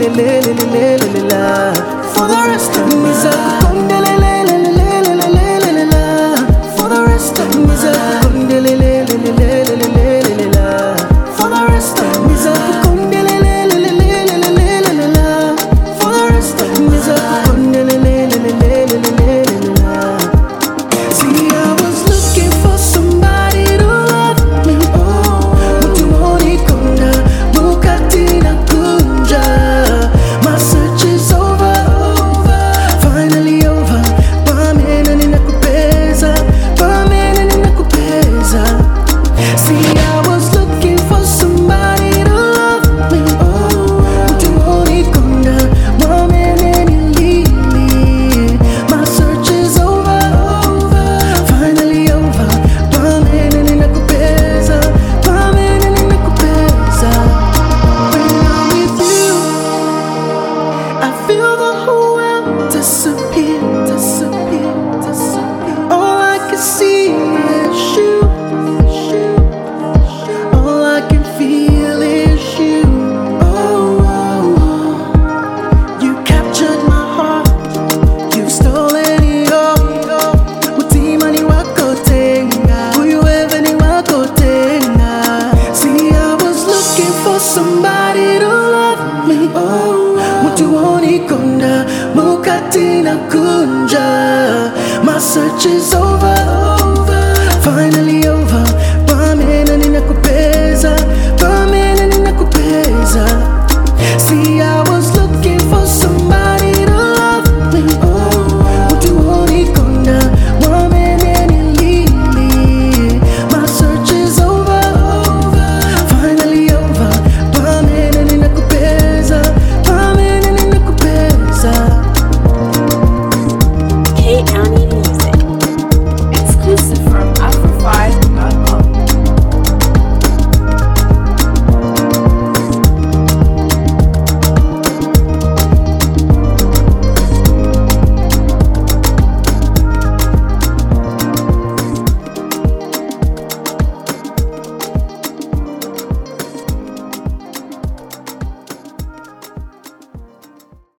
For the rest of me, for the rest of me, for the rest of me, for the rest of me. See, I was looking for somebody to love me. Mutumoni konda, mukati na kunja. My search is over, finally over. Pamena ninakupeza, pamena ninakupeza. See, I was looking for somebody to love me. Mutumoni konda, pamena nilili. My search is over, finally over. Pamena ninakupeza, pamena ninakupeza. When I'm with you, I feel the whole world disappear, disappear, disappear. All I can see is you. All I can feel is you. You captured my heart, you've stolen it all. Mutima ni wako tena, uyuweve ni wako tena. See, I was looking for somebody to love me. Mutuoni konda, mukati na kunja. My search is over, finally